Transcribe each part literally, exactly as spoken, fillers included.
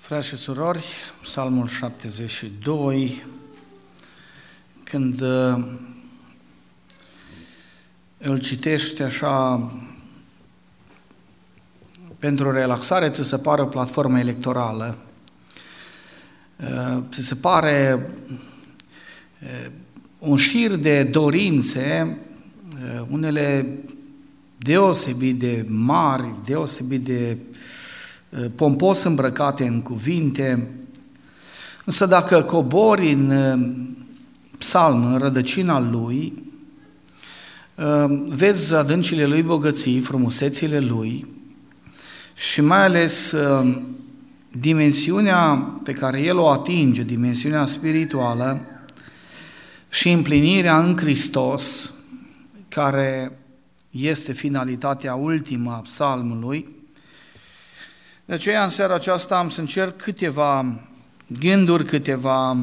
Frați și surori, Psalmul șaptezeci și doi, când uh, îl citești așa pentru relaxare, ți se pare o platformă electorală, uh, ți se pare uh, un șir de dorințe, uh, unele deosebit de mari, deosebit de pompos îmbrăcate în cuvinte, însă dacă cobori în psalm, în rădăcina lui, vezi adâncile lui bogății, frumusețile lui și mai ales dimensiunea pe care el o atinge, dimensiunea spirituală și împlinirea în Hristos, care este finalitatea ultimă a psalmului. De aceea, în seara aceasta, am să încerc câteva gânduri, câteva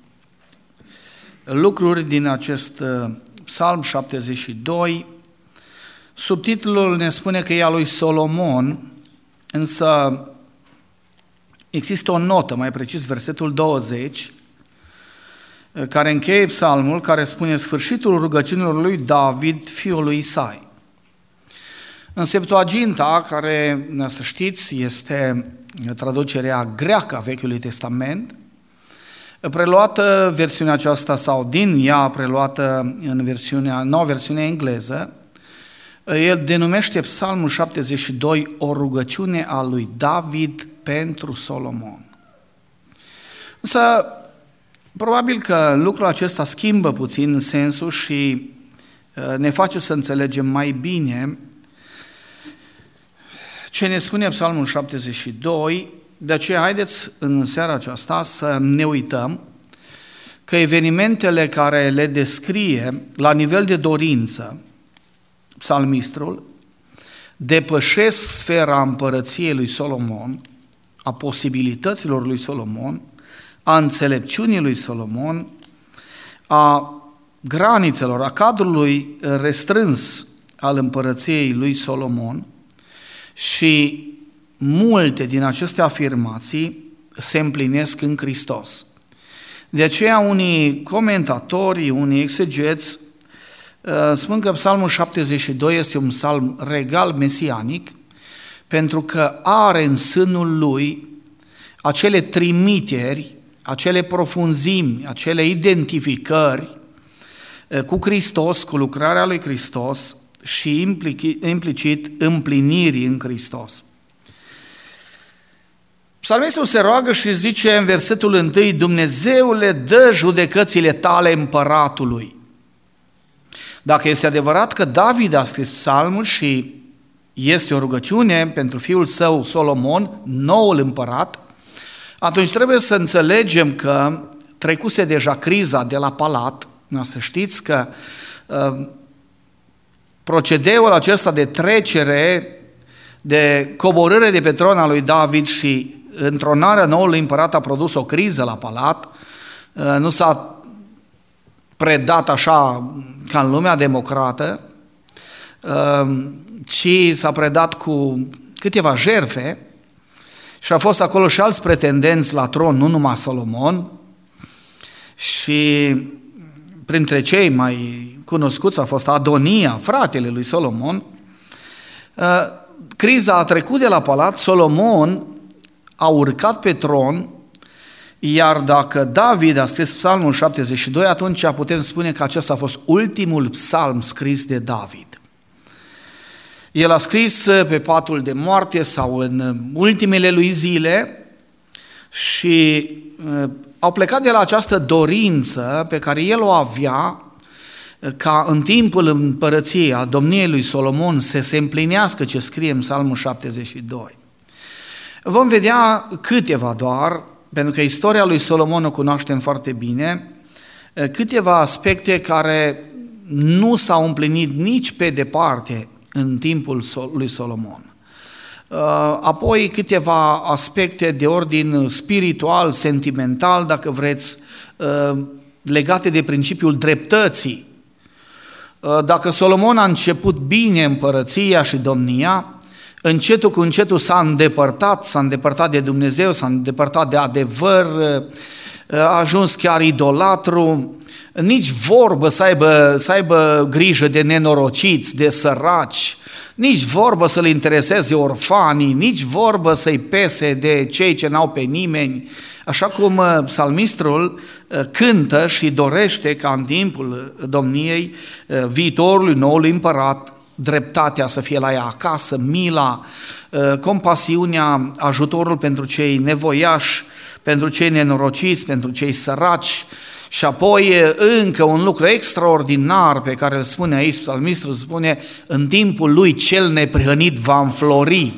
lucruri din acest psalm șaptezeci și doi. Subtitlul ne spune că e a lui Solomon, însă există o notă, mai precis versetul douăzeci, care încheie psalmul, care spune sfârșitul rugăciunilor lui David, fiul lui Isai. În Septuaginta, care, să știți, este traducerea greacă a Vechiului Testament, preluată versiunea aceasta sau din ea preluată în versiunea, noua versiune engleză, el denumește Psalmul șaptezeci și doi o rugăciune a lui David pentru Solomon. Însă, probabil că lucrul acesta schimbă puțin sensul și ne face să înțelegem mai bine ce ne spune Psalmul șaptezeci și doi, de aceea haideți în seara aceasta să ne uităm că evenimentele care le descrie la nivel de dorință psalmistul depășesc sfera împărăției lui Solomon, a posibilităților lui Solomon, a înțelepciunii lui Solomon, a granițelor, a cadrului restrâns al împărăției lui Solomon. Și multe din aceste afirmații se împlinesc în Hristos. De aceea unii comentatori, unii exegeți spun că Psalmul șaptezeci și doi este un psalm regal mesianic pentru că are în sânul lui acele trimiteri, acele profunzimi, acele identificări cu Hristos, cu lucrarea lui Hristos, și implicit împlinirii în Hristos. Psalmistul se roagă și zice în versetul întâi, Dumnezeule, dă judecățile tale împăratului. Dacă este adevărat că David a scris psalmul și este o rugăciune pentru fiul său Solomon, noul împărat, atunci trebuie să înțelegem că trecuse deja criza de la palat, să știți că uh, procedeul acesta de trecere, de coborâre de pe tron al lui David și întronarea noului împărat a produs o criză la palat, nu s-a predat așa ca în lumea democrată, ci s-a predat cu câteva jertfe și au fost acolo și alți pretendenți la tron, nu numai Solomon, și printre cei mai cunoscuți a fost Adonia, fratele lui Solomon. Criza a trecut de la palat, Solomon a urcat pe tron, iar dacă David a scris psalmul șaptezeci și doi, atunci putem spune că acesta a fost ultimul psalm scris de David. El a scris pe patul de moarte sau în ultimele lui zile și au plecat de la această dorință pe care el o avea ca în timpul împărăției a domniei lui Solomon să se împlinească ce scrie în Psalmul șaptezeci și doi. Vom vedea câteva doar, pentru că istoria lui Solomon o cunoaștem foarte bine, câteva aspecte care nu s-au împlinit nici pe departe în timpul lui Solomon. Apoi câteva aspecte de ordin spiritual, sentimental, dacă vreți, legate de principiul dreptății. Dacă Solomon a început bine împărăția și domnia, încetul cu încetul s-a îndepărtat, s-a îndepărtat de Dumnezeu, s-a îndepărtat de adevăr, a ajuns chiar idolatru, nici vorbă să aibă, să aibă grijă de nenorociți, de săraci, nici vorbă să le intereseze orfanii, nici vorbă să-i pese de cei ce n-au pe nimeni, așa cum psalmistul cântă și dorește ca în timpul domniei viitorului noului împărat dreptatea să fie la ea acasă, mila, compasiunea, ajutorul pentru cei nevoiași, pentru cei nenorociți, pentru cei săraci. Și apoi încă un lucru extraordinar pe care îl spune aici psalmistul, spune: în timpul lui cel neprihănit va înflori.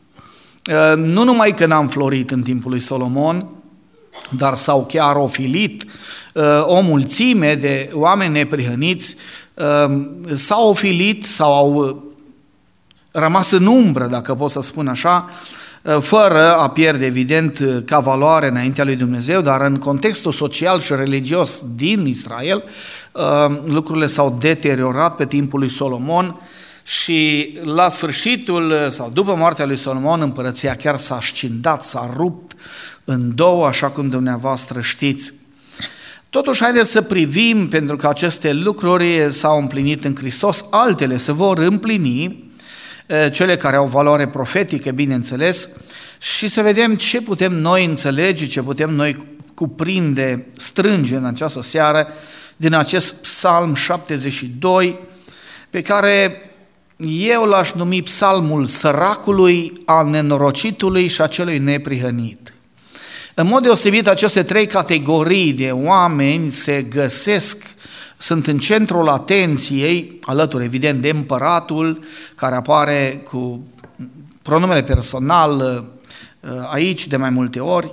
Nu numai că n-a înflorit în timpul lui Solomon, dar s-au chiar ofilit o mulțime de oameni neprihăniți, s-au ofilit sau au rămas în umbră, dacă pot să spun așa, fără a pierde, evident, ca valoare înaintea lui Dumnezeu, dar în contextul social și religios din Israel, lucrurile s-au deteriorat pe timpul lui Solomon și la sfârșitul sau după moartea lui Solomon, împărăția chiar s-a scindat, s-a rupt în două, așa cum dumneavoastră știți. Totuși, haideți să privim, pentru că aceste lucruri s-au împlinit în Hristos, altele se vor împlini, cele care au valoare profetică, bineînțeles, și să vedem ce putem noi înțelege, ce putem noi cuprinde, strânge în această seară din acest Psalm șaptezeci și doi, pe care eu l-aș numi psalmul săracului, al nenorocitului și a celui neprihănit. În mod deosebit, aceste trei categorii de oameni se găsesc, sunt în centrul atenției, alături evident de împăratul, care apare cu pronumele personal aici de mai multe ori.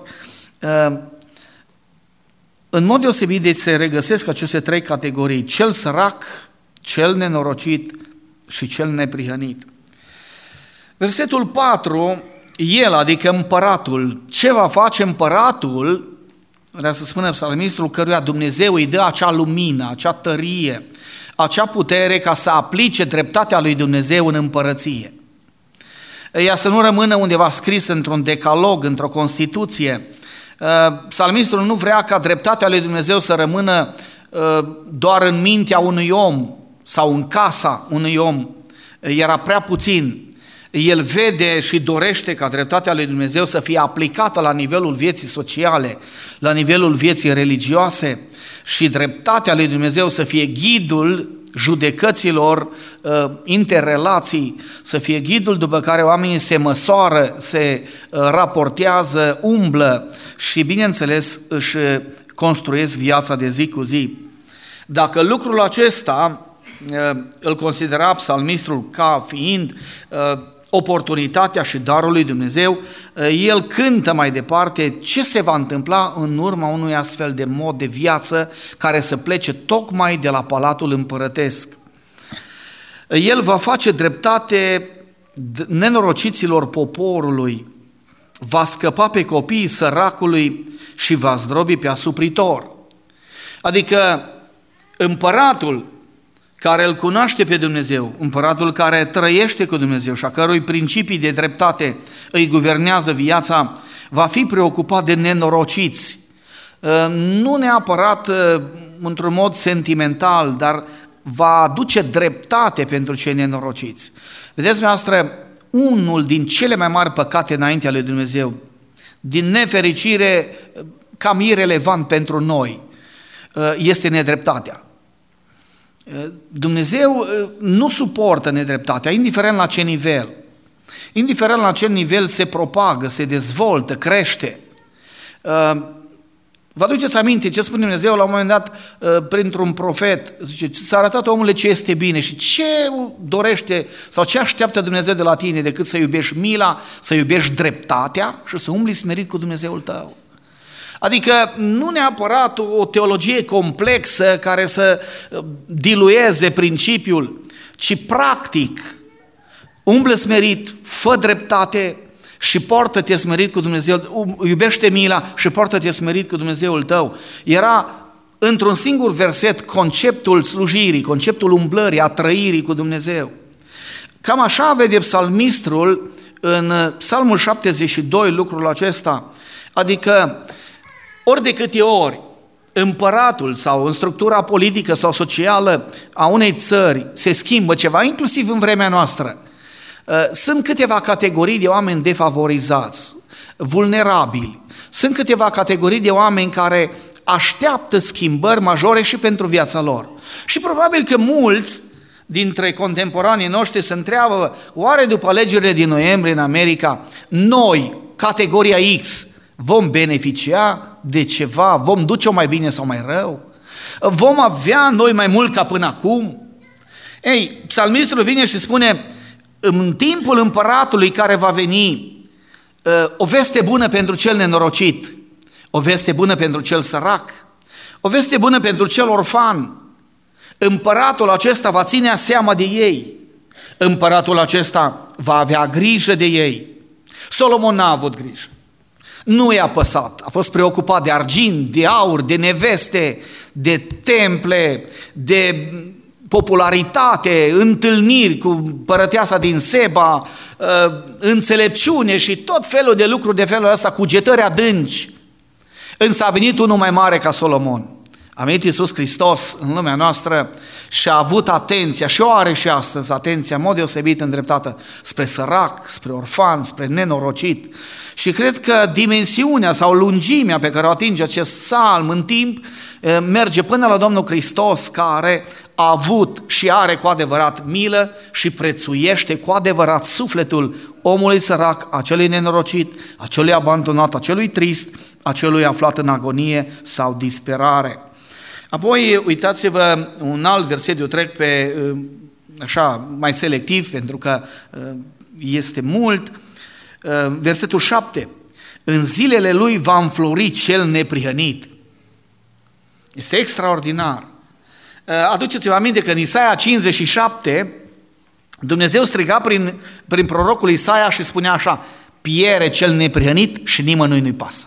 În mod deosebit, deci se regăsesc aceste trei categorii: cel sărac, cel nenorocit și cel neprihănit. Versetul patru, el, adică împăratul, ce va face împăratul? Vrea să spună psalmistul, căruia Dumnezeu îi dă acea lumină, acea tărie, acea putere ca să aplice dreptatea lui Dumnezeu în împărăție. Ea să nu rămână undeva scris într-un decalog, într-o Constituție. Psalmistul nu vrea ca dreptatea lui Dumnezeu să rămână doar în mintea unui om sau în casa unui om. Era prea puțin. El vede și dorește ca dreptatea lui Dumnezeu să fie aplicată la nivelul vieții sociale, la nivelul vieții religioase și dreptatea lui Dumnezeu să fie ghidul judecăților, interrelații, să fie ghidul după care oamenii se măsoară, se raportează, umblă și, bineînțeles, își construiesc viața de zi cu zi. Dacă lucrul acesta îl considera psalmistul ca fiind oportunitatea și darul lui Dumnezeu, el cântă mai departe ce se va întâmpla în urma unui astfel de mod de viață care să plece tocmai de la palatul împărătesc. El va face dreptate nenorociților poporului, va scăpa pe copiii săracului și va zdrobi pe asupritor. Adică împăratul care îl cunoaște pe Dumnezeu, împăratul care trăiește cu Dumnezeu și a cărui principii de dreptate îi guvernează viața, va fi preocupat de nenorociți. Nu neapărat într-un mod sentimental, dar va aduce dreptate pentru cei nenorociți. Vedeți, dumneavoastră, unul din cele mai mari păcate înaintea lui Dumnezeu, din nefericire cam irelevant pentru noi, este nedreptatea. Dumnezeu nu suportă nedreptatea, indiferent la ce nivel. Indiferent la ce nivel se propagă, se dezvoltă, crește. Vă aduceți aminte ce spune Dumnezeu la un moment dat printr-un profet? Zice, s-a arătat omule ce este bine și ce dorește sau ce așteaptă Dumnezeu de la tine decât să iubești mila, să iubești dreptatea și să umbli smerit cu Dumnezeul tău. Adică nu neapărat o teologie complexă care să dilueze principiul, ci practic umblă smerit, fă dreptate și poartă-te smerit cu Dumnezeu, iubește mila și poartă-te smerit cu Dumnezeul tău. Era într-un singur verset conceptul slujirii, conceptul umblării, a trăirii cu Dumnezeu. Cam așa vede psalmistul în Psalmul șaptezeci și doi lucrul acesta, adică ori de câte ori împăratul sau în structura politică sau socială a unei țări se schimbă ceva, inclusiv în vremea noastră, sunt câteva categorii de oameni defavorizați, vulnerabili, sunt câteva categorii de oameni care așteaptă schimbări majore și pentru viața lor. Și probabil că mulți dintre contemporanii noștri se întreabă, oare după alegerile din noiembrie în America, noi, categoria X, vom beneficia de ceva, vom duce-o mai bine sau mai rău? Vom avea noi mai mult ca până acum? Ei, psalmistul vine și spune, în timpul împăratului care va veni, o veste bună pentru cel nenorocit, o veste bună pentru cel sărac, o veste bună pentru cel orfan. Împăratul acesta va ține seama de ei, împăratul acesta va avea grijă de ei. Solomon n-a avut grijă, nu i-a păsat, a fost preocupat de argint, de aur, de neveste, de temple, de popularitate, întâlniri cu împărăteasa din Seba, înțelepciune și tot felul de lucruri de felul ăsta, cugetări adânci. Însă a venit unul mai mare ca Solomon. A venit Iisus Hristos în lumea noastră și a avut atenția, și o are și astăzi atenția, în mod deosebit îndreptată spre sărac, spre orfan, spre nenorocit. Și cred că dimensiunea sau lungimea pe care o atinge acest psalm în timp merge până la Domnul Hristos, care a avut și are cu adevărat milă și prețuiește cu adevărat sufletul omului sărac, acelui nenorocit, acelui abandonat, acelui trist, acelui aflat în agonie sau disperare. Apoi, uitați-vă un alt verset, eu trec pe așa mai selectiv, pentru că este mult, versetul șapte. În zilele lui va înflori cel neprihănit. Este extraordinar. Aduceți-vă aminte că în Isaia cincizeci și șapte Dumnezeu striga prin, prin prorocul Isaia și spunea așa, piere cel neprihănit și nimănui nu-i pasă.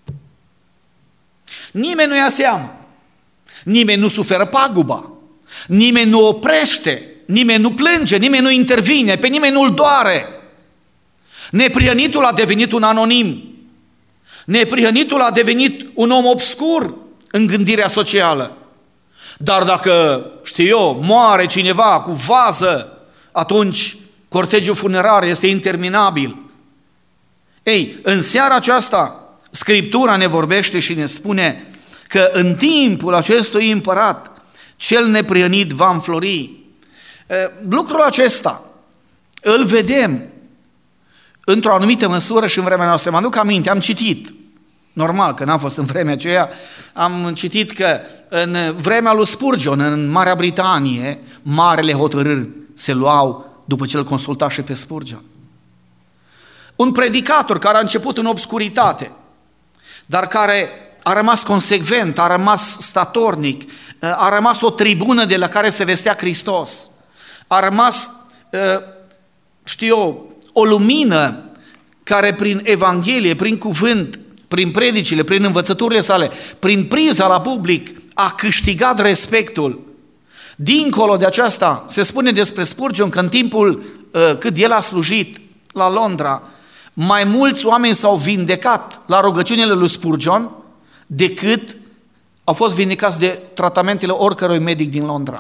Nimeni nu ia seama, nimeni nu suferă paguba, nimeni nu oprește, nimeni nu plânge, nimeni nu intervine, pe nimeni nu-l doare. Neprihănitul a devenit un anonim, neprihănitul a devenit un om obscur în gândirea socială. Dar dacă, știu eu, moare cineva cu vază, atunci cortegiul funerar este interminabil. Ei, în seara aceasta, Scriptura ne vorbește și ne spune că în timpul acestui împărat, cel neprihănit va înflori. Lucrul acesta îl vedem într-o anumită măsură și în vremea noastră. Mă aduc aminte, am citit, normal că n-am fost în vremea aceea, am citit că în vremea lui Spurgeon, în Marea Britanie, marele hotărâri se luau după ce îl consulta și pe Spurgeon. Un predicator care a început în obscuritate, dar care a rămas consecvent, a rămas statornic, a rămas o tribună de la care se vestea Hristos, a rămas, știu eu, o lumină care prin Evanghelie, prin cuvânt, prin predicile, prin învățăturile sale, prin priza la public, a câștigat respectul. Dincolo de aceasta, se spune despre Spurgeon că în timpul cât el a slujit la Londra, mai mulți oameni s-au vindecat la rugăciunile lui Spurgeon decât au fost vindecați de tratamentele oricărui medic din Londra.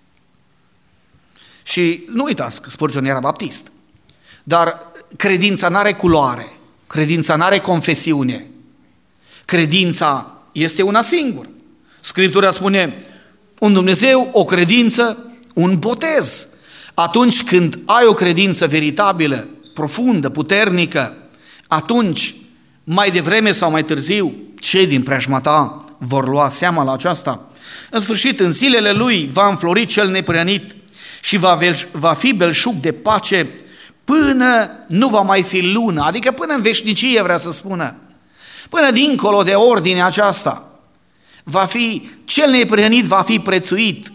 Și nu uitați că Spurgeon era baptist, dar credința n-are culoare, credința n-are confesiune, credința este una singură. Scriptura spune, un Dumnezeu, o credință, un botez. Atunci când ai o credință veritabilă, profundă, puternică, atunci, mai devreme sau mai târziu, cei din preajma ta vor lua seama la aceasta. În sfârșit, în zilele lui va înflori cel neprihănit și va, va fi belșug de pace până nu va mai fi lună, adică până în veșnicie, vrea să spună, până dincolo de ordinea aceasta. Va fi, cel neprihănit va fi prețuit.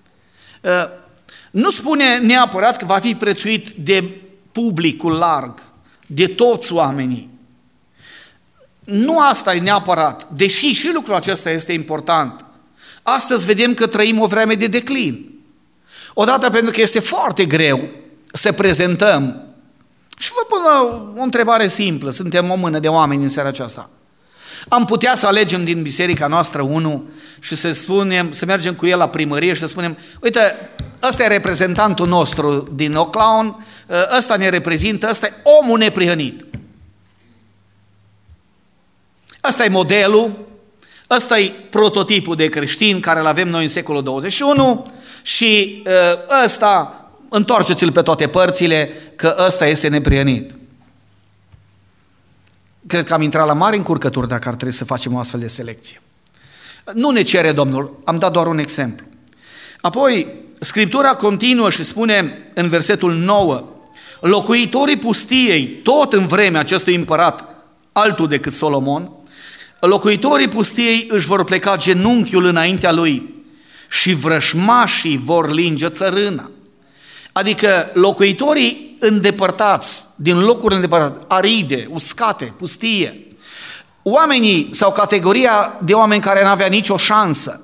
Nu spune neapărat că va fi prețuit de publicul larg, de toți oamenii. Nu asta e neapărat, deși și lucrul acesta este important. Astăzi vedem că trăim o vreme de declin. Odată pentru că este foarte greu să prezentăm Și vă pun o întrebare simplă, suntem o mână de oameni în seara aceasta. Am putea să alegem din biserica noastră unul și să spunem, să mergem cu el la primărie și să spunem, uite, ăsta e reprezentantul nostru din Oclaun, ăsta ne reprezintă, ăsta e omul neprihănit. Ăsta e modelul, ăsta e prototipul de creștin care îl avem noi în secolul douăzeci și unu și ăsta, întoarceți-l pe toate părțile, că ăsta este neprihănit. Cred că am intrat la mari încurcături dacă ar trebui să facem o astfel de selecție. Nu ne cere Domnul, am dat doar un exemplu. Apoi, Scriptura continuă și spune în versetul nouă, locuitorii pustiei, tot în vremea acestui împărat, altul decât Solomon, locuitorii pustiei își vor pleca genunchiul înaintea lui și vrășmașii vor linge țărâna. Adică locuitorii îndepărtați, din locuri îndepărtate, aride, uscate, pustie, oamenii sau categoria de oameni care n-avea nicio șansă,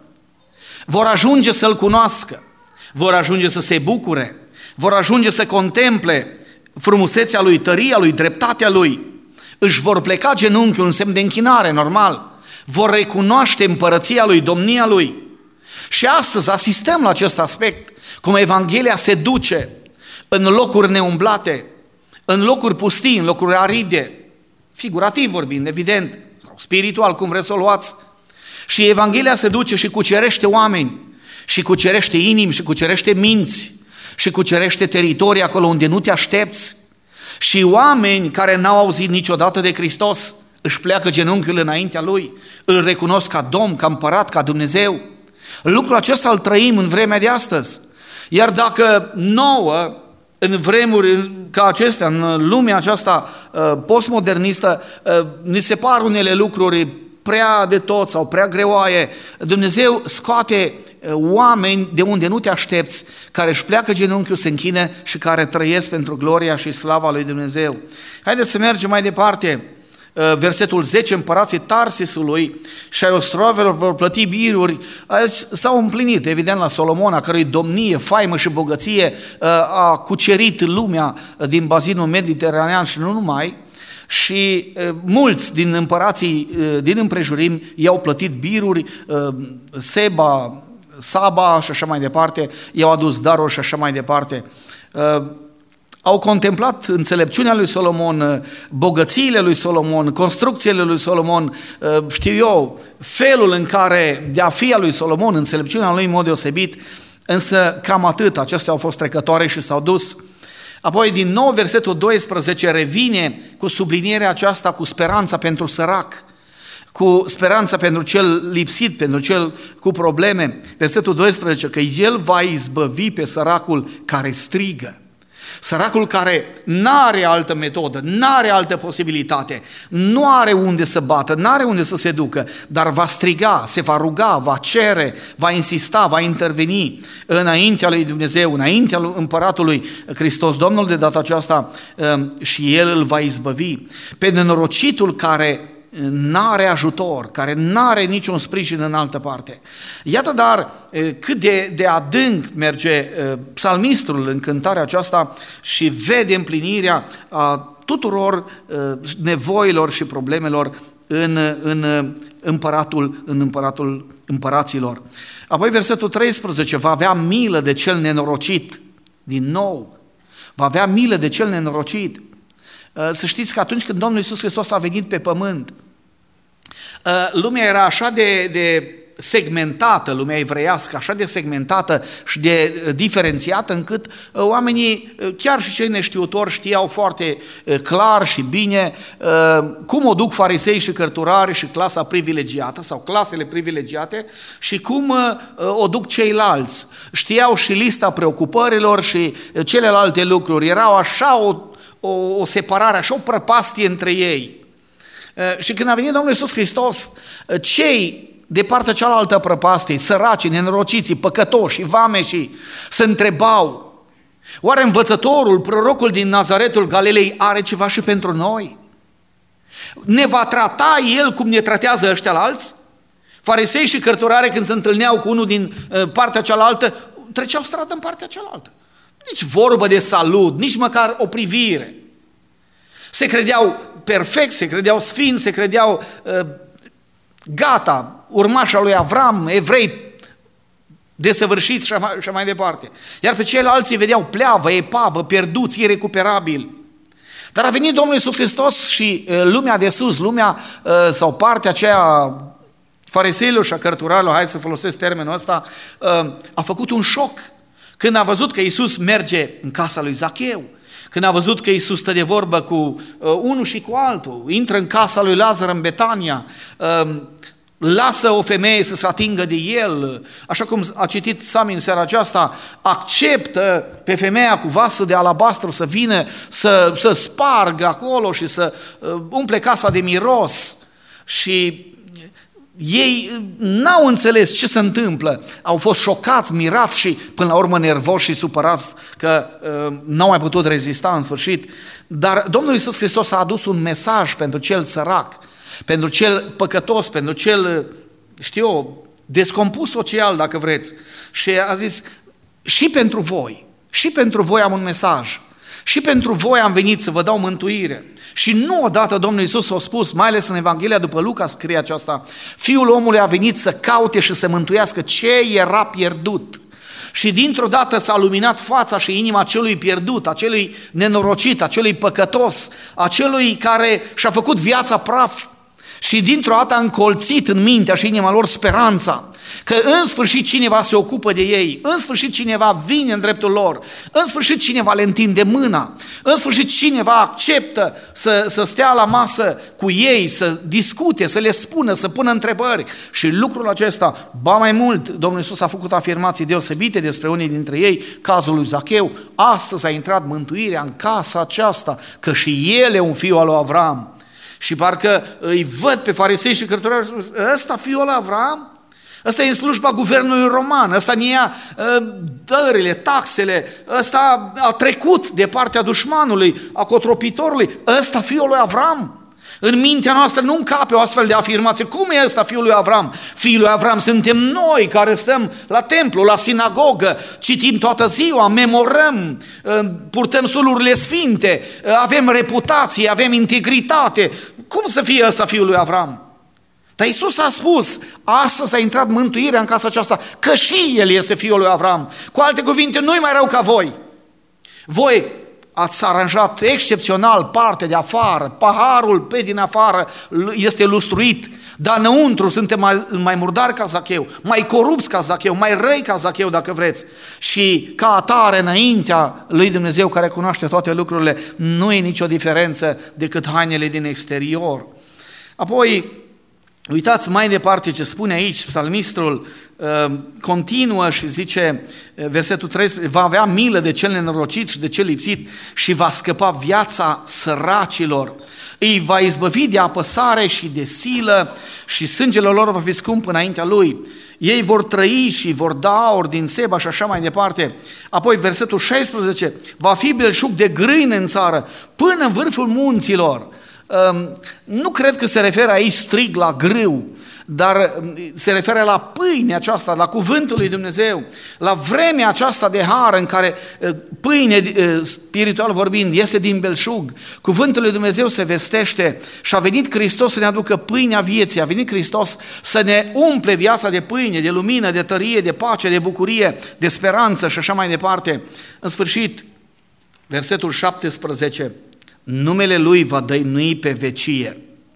vor ajunge să-L cunoască, vor ajunge să se bucure, vor ajunge să contemple frumusețea Lui, tăria Lui, dreptatea Lui, își vor pleca genunchiul în semn de închinare, normal, vor recunoaște împărăția Lui, domnia Lui. Și astăzi asistăm la acest aspect, cum Evanghelia se duce în locuri neumblate, în locuri pustii, în locuri aride, figurativ vorbind, evident, sau spiritual, cum vreți să o luați. Și Evanghelia se duce și cucerește oameni, și cucerește inimi, și cucerește minți, și cucerește teritorii acolo unde nu te aștepți. Și oameni care n-au auzit niciodată de Hristos își pleacă genunchiul înaintea Lui, îl recunosc ca Domn, ca Împărat, ca Dumnezeu. Lucrul acesta îl trăim în vremea de astăzi. Iar dacă nouă, în vremuri ca acestea, în lumea aceasta postmodernistă, ni se par unele lucruri prea de tot sau prea greoaie, Dumnezeu scoate oameni de unde nu te aștepți, care își pleacă genunchiul, se închine și care trăiesc pentru gloria și slava lui Dumnezeu. Haideți să mergem mai departe. Versetul zece, împărații Tarsisului și ai ostroavelor vor plăti biruri. S-au împlinit, evident, la Solomon, a cărui domnie, faimă și bogăție a cucerit lumea din bazinul mediteranean și nu numai. Și mulți din împărații din împrejurim i-au plătit biruri, Seba, Saba și așa mai departe, i-au adus daruri și așa mai departe. Au contemplat înțelepciunea lui Solomon, bogățiile lui Solomon, construcțiile lui Solomon, știu eu, felul în care de a fi a lui Solomon, înțelepciunea lui în mod deosebit, însă cam atât, acestea au fost trecătoare și s-au dus. Apoi din nou versetul doisprezece revine cu sublinierea aceasta, cu speranța pentru sărac, cu speranța pentru cel lipsit, pentru cel cu probleme. Versetul doisprezece, că El va izbăvi pe săracul care strigă. Săracul care n-are altă metodă, n-are altă posibilitate, nu are unde să bată, n-are unde să se ducă, dar va striga, se va ruga, va cere, va insista, va interveni înaintea lui Dumnezeu, înaintea împăratului Hristos Domnul de data aceasta și El îl va izbăvi. Pe nenorocitul care n-are ajutor, care n-are niciun sprijin în altă parte. Iată dar cât de, de adânc merge psalmistul în cântarea aceasta și vede împlinirea a tuturor nevoilor și problemelor în, în împăratul, în împăratul împăraților. Apoi versetul treisprezece, va avea milă de cel nenorocit, din nou, va avea milă de cel nenorocit. Să știți că atunci când Domnul Iisus Hristos a venit pe pământ, lumea era așa de, de segmentată, lumea evreiască, așa de segmentată și de diferențiată, încât oamenii, chiar și cei neștiutori, știau foarte clar și bine cum o duc farisei și cărturari și clasa privilegiată sau clasele privilegiate și cum o duc ceilalți. Știau și lista preocupărilor și celelalte lucruri. Erau așa o O, o separare, așa o prăpastie între ei. Și când a venit Domnul Iisus Hristos, cei de partea cealaltă prăpastie, săracii, nenorociții, păcătoși, vameșii, se întrebau, oare învățătorul, prorocul din Nazaretul Galilei are ceva și pentru noi? Ne va trata El cum ne tratează ăștia alți? Farisei și cărturare când se întâlneau cu unul din partea cealaltă, treceau stradă în partea cealaltă. Nici vorbă de salut, nici măcar o privire. Se credeau perfecți, se credeau sfinți, se credeau uh, gata, urmașa lui Avram, evrei desăvârșiți și mai, și mai departe. Iar pe ceilalți îi vedeau pleavă, epavă, pierduți, irecuperabili. Dar a venit Domnul Iisus Hristos și uh, lumea de sus, lumea uh, sau partea aceea fariseilor și a cărturarilor, hai să folosesc termenul ăsta, uh, a făcut un șoc când a văzut că Iisus merge în casa lui Zacheu, când a văzut că Iisus stă de vorbă cu uh, unul și cu altul, intră în casa lui Lazar în Betania, uh, lasă o femeie să se atingă de el, așa cum a citit Sami în seara aceasta, acceptă pe femeia cu vasul de alabastru să vină, să, să spargă acolo și să uh, umple casa de miros și ei n-au înțeles ce se întâmplă, au fost șocați, mirați și până la urmă nervoși și supărați că uh, n-au mai putut rezista în sfârșit. Dar Domnul Iisus Hristos a adus un mesaj pentru cel sărac, pentru cel păcătos, pentru cel, știu eu, descompus social, dacă vreți. Și a zis, și pentru voi, și pentru voi am un mesaj, și pentru voi am venit să vă dau mântuire. Și nu odată Domnul Iisus a spus, mai ales în Evanghelia după Luca scrie aceasta, Fiul omului a venit să caute și să mântuiască ce era pierdut. Și dintr-o dată s-a luminat fața și inima celui pierdut, acelui nenorocit, acelui păcătos, acelui care și-a făcut viața praf. Și dintr-o dată a încolțit în mintea și inima lor speranța că în sfârșit cineva se ocupă de ei, în sfârșit cineva vine în dreptul lor, în sfârșit cineva le întinde mâna, în sfârșit cineva acceptă să, să stea la masă cu ei, să discute, să le spună, să pună întrebări. Și lucrul acesta, ba mai mult, Domnul Iisus a făcut afirmații deosebite despre unii dintre ei, cazul lui Zacheu, astăzi a intrat mântuirea în casa aceasta, că și el e un fiu al lui Avram. Și parcă îi văd pe farisei și cărturari, ăsta fiul lui Avram? Ăsta e în slujba guvernului roman, ăsta ne ia uh, dările, taxele, ăsta a trecut de partea dușmanului, a cotropitorului, ăsta fiul lui Avram? În mintea noastră nu încape o astfel de afirmație. Cum e ăsta fiul lui Avram? Fiul lui Avram suntem noi care stăm la templu, la sinagogă, citim toată ziua, memorăm, purtăm sulurile sfinte, avem reputație, avem integritate. Cum să fie ăsta fiul lui Avram? Dar Iisus a spus, astăzi a intrat mântuirea în casa aceasta, că și el este fiul lui Avram. Cu alte cuvinte, nu-i mai rău ca voi. Voi ați aranjat excepțional partea de afară, paharul pe din afară este lustruit, dar înăuntru suntem mai, mai murdari ca Zacheu, mai corupți ca Zacheu, mai răi ca Zacheu dacă vreți. Și ca atare înaintea lui Dumnezeu care cunoaște toate lucrurile, nu e nicio diferență decât hainele din exterior. Apoi, uitați mai departe ce spune aici psalmistul, uh, continuă și zice, uh, versetul treisprezece, va avea milă de cel nenorocit și de cel lipsit și va scăpa viața săracilor. Îi va izbăvi de apăsare și de silă și sângele lor va fi scump înaintea lui. Ei vor trăi și vor da aur din Seba și așa mai departe. Apoi versetul șaisprezece, va fi belșug de grâine în țară până în vârful munților. Nu cred că se referă aici strict la grâu, dar se referă la pâinea aceasta, la cuvântul lui Dumnezeu, la vremea aceasta de har în care pâine, spiritual vorbind, este din belșug. Cuvântul lui Dumnezeu se vestește și a venit Hristos să ne aducă pâinea vieții, a venit Hristos să ne umple viața de pâine, de lumină, de tărie, de pace, de bucurie, de speranță și așa mai departe. În sfârșit, versetul șaptesprezece, numele Lui va dăinui pe vecie.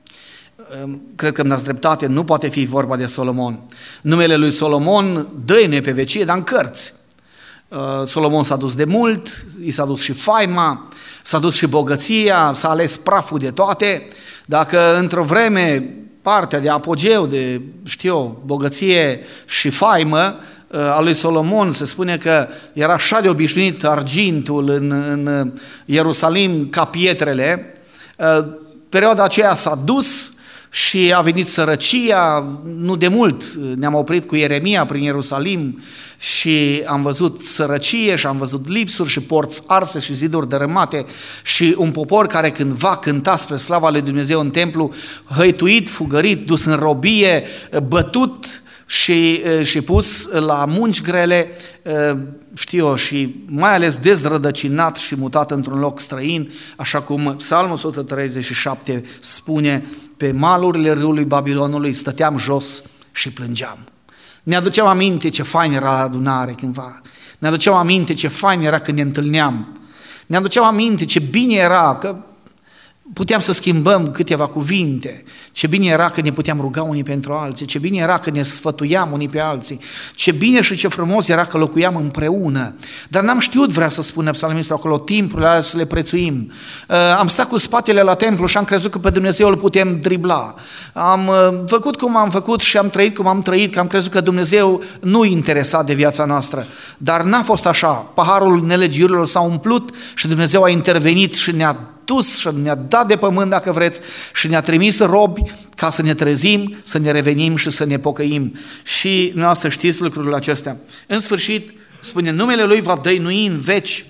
Cred că îmi dați dreptate, nu poate fi vorba de Solomon. Numele lui Solomon dăinuie pe vecie, dar în cărți. Solomon s-a dus de mult, i s-a dus și faima, s-a dus și bogăția, s-a ales praful de toate. Dacă într-o vreme partea de apogeu, de, știu eu, bogăție și faimă a lui Solomon, se spune că era așa de obișnuit argintul în, în Ierusalim ca pietrele, perioada aceea s-a dus și a venit sărăcia. Nu de mult ne-am oprit cu Ieremia prin Ierusalim și am văzut sărăcie și am văzut lipsuri și porți arse și ziduri dărâmate și un popor care cândva cânta spre slava lui Dumnezeu în templu, hăituit, fugărit, dus în robie, bătut, și, și pus la munci grele, știu eu, și mai ales dezrădăcinat și mutat într-un loc străin, așa cum Psalmul o sută treizeci și șapte spune, pe malurile râului Babilonului stăteam jos și plângeam. Ne aduceam aminte ce fain era la adunare cândva, ne aduceam aminte ce fain era când ne întâlneam, ne aduceam aminte ce bine era că puteam să schimbăm câteva cuvinte, ce bine era că ne puteam ruga unii pentru alții, ce bine era că ne sfătuiam unii pe alții, ce bine și ce frumos era că locuiam împreună. Dar n-am știut, vrea să spună psalmistul acolo, timpurile alea să le prețuim. Am stat cu spatele la templu și am crezut că pe Dumnezeu îl putem dribla. Am făcut cum am făcut și am trăit cum am trăit, că am crezut că Dumnezeu nu-i interesat de viața noastră. Dar n-a fost așa. Paharul nelegiurilor s-a umplut și Dumnezeu a intervenit și ne-a dus și ne-a dat de pământ, dacă vreți, și ne-a trimis robi ca să ne trezim, să ne revenim și să ne pocăim. Și noastră știți lucrurile acestea. În sfârșit, spune, numele Lui va dăinui în veci,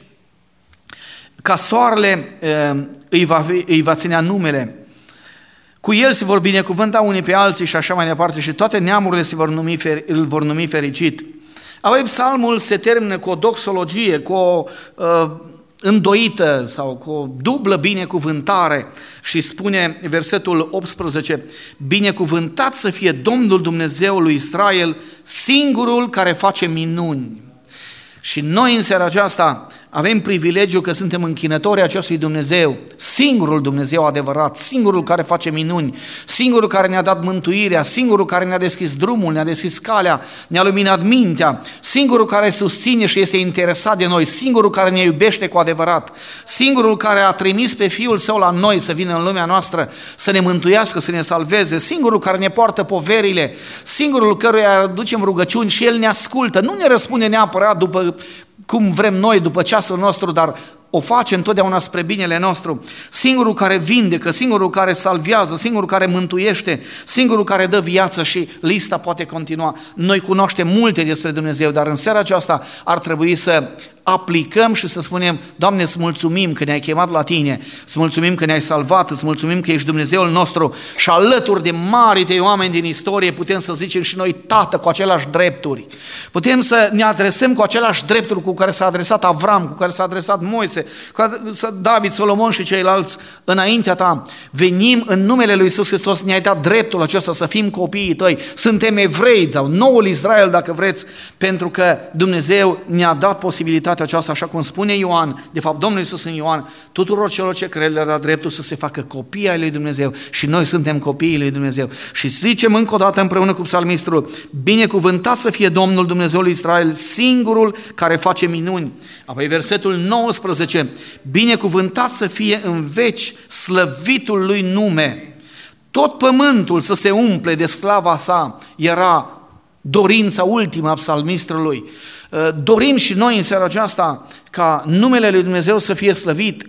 ca soarele îi va, îi va ținea numele. Cu El se vor binecuvânta unii pe alții și așa mai departe și toate neamurile se vor numi, îl vor numi fericit. Apoi psalmul se termină cu o doxologie, cu o uh, îndoită sau cu o dublă binecuvântare și spune versetul optsprezece, binecuvântat să fie Domnul Dumnezeul lui Israel, singurul care face minuni. Și noi în seara aceasta avem privilegiul că suntem închinători acestui Dumnezeu, singurul Dumnezeu adevărat, singurul care face minuni, singurul care ne-a dat mântuirea, singurul care ne-a deschis drumul, ne-a deschis calea, ne-a luminat mintea, singurul care susține și este interesat de noi, singurul care ne iubește cu adevărat, singurul care a trimis pe Fiul Său la noi să vină în lumea noastră, să ne mântuiască, să ne salveze, singurul care ne poartă poverile, singurul căruia aducem rugăciuni și El ne ascultă, nu ne răspunde neapărat după cum vrem noi, după ceasul nostru, dar o face întotdeauna spre binele nostru, singurul care vindecă, singurul care salvează, singurul care mântuiește, singurul care dă viață și lista poate continua. Noi cunoaștem multe despre Dumnezeu, dar în seara aceasta ar trebui să aplicăm și să spunem, Doamne, îți mulțumim că ne-ai chemat la Tine, îți mulțumim că ne-ai salvat, îți mulțumim că ești Dumnezeul nostru și alături de mari tăi oameni din istorie putem să zicem și noi Tată cu aceleași drepturi. Putem să ne adresăm cu aceleași drepturi cu care s-a adresat Avram, cu care s-a adresat Moise, cu David, Solomon și ceilalți înaintea Ta. Venim în numele Lui Iisus Hristos, ne-ai dat dreptul acesta să fim copiii Tăi. Suntem evrei, sau noul Israel dacă vreți, pentru că Dumnezeu ne-a dat posibilitatea aceasta, așa cum spune Ioan, de fapt Domnul Iisus în Ioan, tuturor celor ce cred le-a dat dreptul să se facă copii ai lui Dumnezeu și noi suntem copiii lui Dumnezeu. Și zicem încă o dată împreună cu psalmistul, binecuvântat să fie Domnul Dumnezeul Israel, singurul care face minuni. Apoi versetul nouăsprezece, binecuvântat să fie în veci slăvitul lui nume. Tot pământul să se umple de slava sa, era dorința ultimă a psalmistului. Dorim și noi în seara aceasta ca numele lui Dumnezeu să fie slăvit,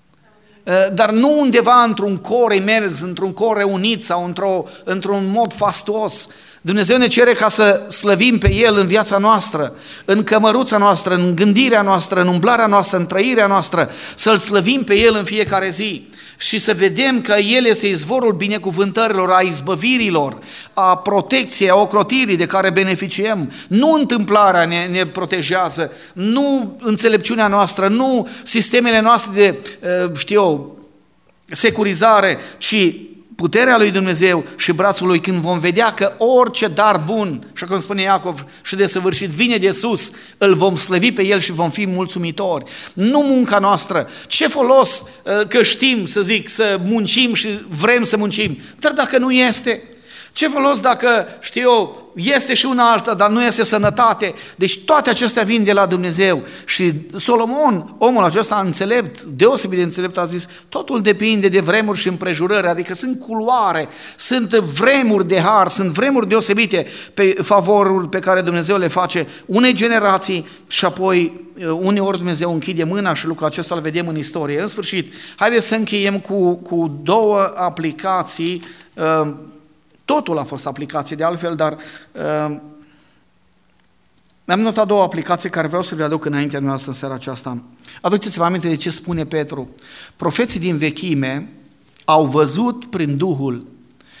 dar nu undeva într-un cor imers, într-un cor reunit sau într-o, într-un mod fastuos. Dumnezeu ne cere ca să slăvim pe El în viața noastră, în cămăruța noastră, în gândirea noastră, în umblarea noastră, în trăirea noastră, să-L slăvim pe El în fiecare zi și să vedem că El este izvorul binecuvântărilor, a izbăvirilor, a protecției, a ocrotirii de care beneficiem. Nu întâmplarea ne, ne protejează, nu înțelepciunea noastră, nu sistemele noastre de, știu eu, securizare, ci puterea lui Dumnezeu și brațul lui, când vom vedea că orice dar bun, așa cum spune Iacov, și desăvârșit vine de sus, îl vom slăvi pe El și vom fi mulțumitori. Nu munca noastră. Ce folos că știm, să zic, să muncim și vrem să muncim, dar dacă nu este, ce folos dacă, știu eu, este și una alta, dar nu este sănătate. Deci toate acestea vin de la Dumnezeu. Și Solomon, omul acesta înțelept, deosebit de înțelept, a zis, totul depinde de vremuri și împrejurări, adică sunt culoare, sunt vremuri de har, sunt vremuri deosebite pe favorul pe care Dumnezeu le face unei generații și apoi uneori Dumnezeu închide mâna și lucrul acesta îl vedem în istorie. În sfârșit, haideți să încheiem cu, cu două aplicații. Totul a fost aplicație de altfel, dar uh, mi-am notat două aplicații care vreau să vi le aduc înaintea noastră în seara aceasta. Aduceți-vă aminte de ce spune Petru. Profeții din vechime au văzut prin Duhul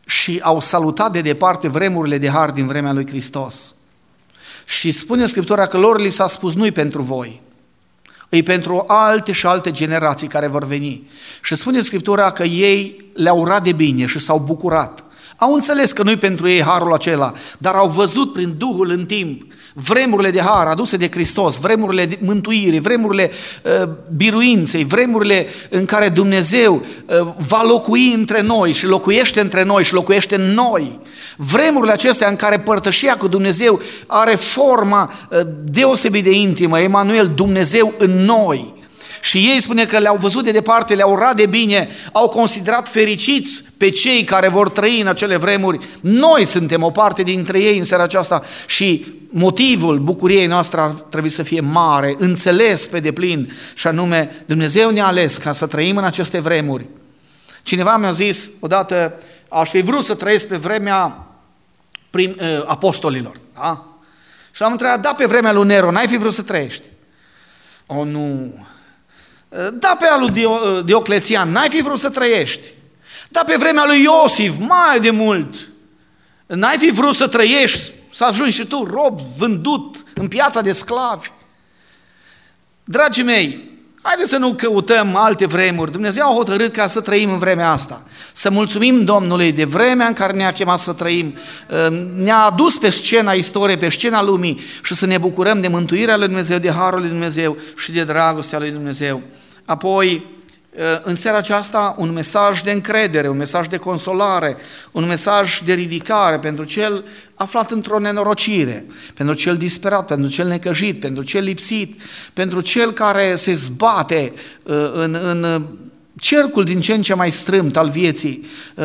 și au salutat de departe vremurile de har din vremea lui Hristos. Și spune Scriptura că lor li s-a spus, nu-i pentru voi, e pentru alte și alte generații care vor veni. Și spune Scriptura că ei le-au urat de bine și s-au bucurat. Au înțeles că nu-i pentru ei harul acela, dar au văzut prin Duhul în timp vremurile de har aduse de Hristos, vremurile de mântuire, vremurile uh, biruinței, vremurile în care Dumnezeu uh, va locui între noi și locuiește între noi și locuiește în noi. Vremurile acestea în care părtășia cu Dumnezeu are forma uh, deosebit de intimă, Emanuel, Dumnezeu în noi. Și ei spune că le-au văzut de departe, le-au urat de bine, au considerat fericiți pe cei care vor trăi în acele vremuri. Noi suntem o parte dintre ei în seara aceasta și motivul bucuriei noastre ar trebui să fie mare, înțeles pe deplin, și anume Dumnezeu ne-a ales ca să trăim în aceste vremuri. Cineva mi-a zis odată, aș fi vrut să trăiesc pe vremea prim, uh, apostolilor. Da? Și am întrebat, da, pe vremea lui Nero, n-ai fi vrut să trăiești? O, nu... Da, pe al lui Dioclețian, n-ai fi vrut să trăiești. Da, pe vremea lui Iosif, mai de mult, n-ai fi vrut să trăiești, să ajungi și tu rob, vândut în piața de sclavi. Dragii mei, haideți să nu căutăm alte vremuri. Dumnezeu a hotărât ca să trăim în vremea asta. Să mulțumim Domnului de vremea în care ne-a chemat să trăim, ne-a adus pe scena istoriei, pe scena lumii și să ne bucurăm de mântuirea lui Dumnezeu, de harul lui Dumnezeu și de dragostea lui Dumnezeu. Apoi, în seara aceasta, un mesaj de încredere, un mesaj de consolare, un mesaj de ridicare pentru cel aflat într-o nenorocire, pentru cel disperat, pentru cel necăjit, pentru cel lipsit, pentru cel care se zbate în, în cercul din ce în ce mai strâmt al vieții.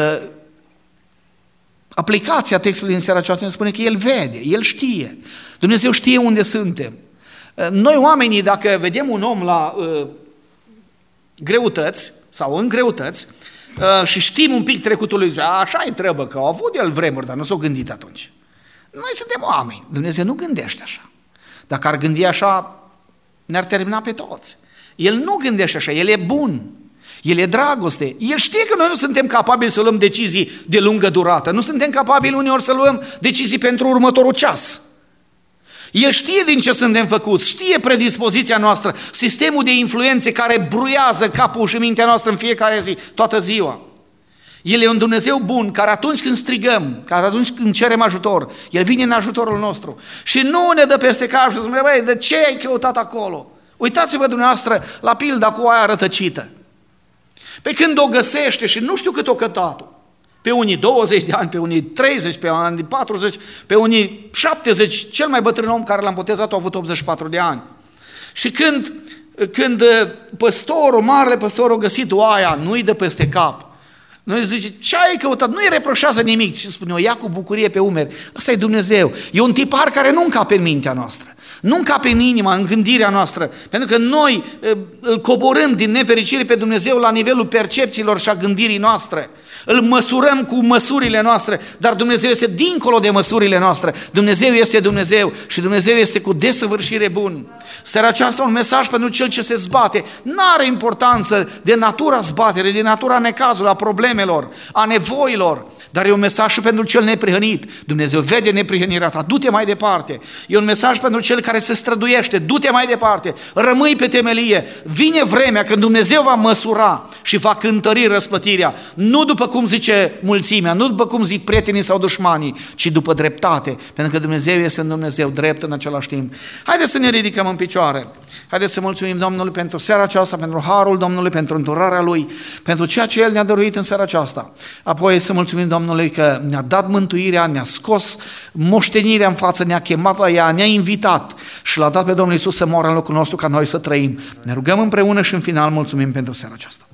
Aplicația textului în seara aceasta ne spune că El vede, El știe, Dumnezeu știe unde suntem. Noi oamenii, dacă vedem un om la greutăți sau în greutăți uh, și știm un pic trecutul lui, așa-i trebuie, că au avut el vremuri, dar nu s-au gândit atunci. Noi suntem oameni, Dumnezeu nu gândește așa. Dacă ar gândi așa, ne-ar termina pe toți. El nu gândește așa, El e bun, El e dragoste, El știe că noi nu suntem capabili să luăm decizii de lungă durată, nu suntem capabili uneori să luăm decizii pentru următorul ceas. El știe din ce suntem făcuți, știe predispoziția noastră, sistemul de influențe care bruiază capul și mintea noastră în fiecare zi, toată ziua. El e un Dumnezeu bun, care atunci când strigăm, care atunci când cerem ajutor, El vine în ajutorul nostru și nu ne dă peste cap și spune, băi, de ce ai căutat acolo? Uitați-vă dumneavoastră la pilda cu aia rătăcită. Pe când o găsește și nu știu cât o cătat-o, pe unii douăzeci de ani, pe unii treizeci, pe unii patruzeci, pe unii șaptezeci, cel mai bătrân om care l-am botezat a avut optzeci și patru de ani. Și când, când păstorul, marele păstor a găsit oaia, nu-i dă peste cap. Nu îi zice, ce ai căutat? Nu îi reproșează nimic, ci spune, o ia cu bucurie pe umeri. Ăsta e Dumnezeu. E un tipar care nu încape în mintea noastră, nu încape în inima, în gândirea noastră, pentru că noi îl coborâm din nefericire pe Dumnezeu la nivelul percepțiilor și a gândirii noastre. Îl măsurăm cu măsurile noastre, dar Dumnezeu este dincolo de măsurile noastre. Dumnezeu este Dumnezeu și Dumnezeu este cu desăvârșire bun. Seara aceasta un mesaj pentru cel ce se zbate. N-are importanță de natura zbatere, de natura necazului, a problemelor, a nevoilor, dar e un mesaj și pentru cel neprihănit. Dumnezeu vede neprihănirea ta, du-te mai departe. E un mesaj pentru cel care se străduiește, du-te mai departe, rămâi pe temelie. Vine vremea când Dumnezeu va măsura și va cântări răsplătirea, nu după cum zice mulțimea, nu după cum zic prietenii sau dușmanii, ci după dreptate, pentru că Dumnezeu este un Dumnezeu drept în același timp. Haideți să ne ridicăm în picioare. Haideți să mulțumim Domnului pentru seara aceasta, pentru harul Domnului, pentru îndurarea Lui, pentru ceea ce El ne-a dăruit în seara aceasta. Apoi să mulțumim Domnului că ne-a dat mântuirea, ne-a scos moștenirea în față, ne-a chemat la ea, ne-a invitat și l-a dat pe Domnul Iisus să moară în locul nostru ca noi să trăim. Ne rugăm împreună și în final mulțumim pentru seara aceasta.